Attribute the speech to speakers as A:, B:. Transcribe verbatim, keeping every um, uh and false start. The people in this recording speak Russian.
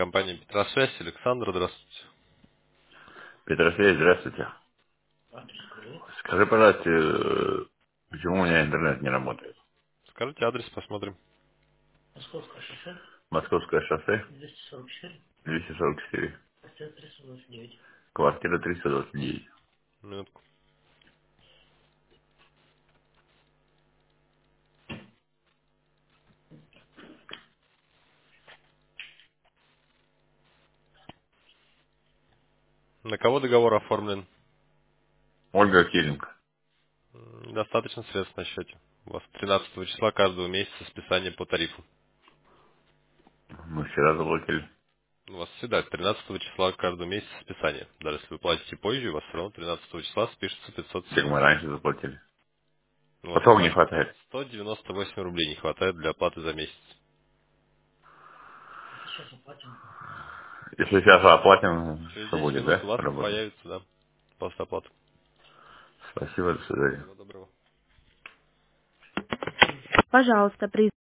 A: Компания Петросвязь. Александр, здравствуйте.
B: Петросвязь, здравствуйте. Скажи, пожалуйста, э, почему у меня интернет не работает?
A: Скажите адрес, посмотрим.
B: Московское шоссе, двести сорок четыре, квартира триста двадцать девять.
A: Минутку. На кого договор оформлен?
B: Ольга Киленко.
A: М, Достаточно средств на счете. У вас тринадцатого числа каждого месяца списание по тарифу.
B: Мы вчера заплатили.
A: У вас всегда тринадцатого числа каждого месяца списание. Даже если вы платите позже, у вас все равно тринадцатого числа спишется пятьсот
B: Так мы
A: семьдесят.
B: раньше заплатили.
A: У вас
B: Потом не
A: всего
B: хватает.
A: сто девяносто восемь рублей не хватает для оплаты за месяц.
B: Если сейчас оплатим,
A: Через
B: что
A: десять
B: будет,
A: минут у
B: да?
A: вас
B: Работа.
A: появится, да, после оплаты.
B: Спасибо, до свидания.
A: Всего доброго.
C: Пожалуйста, при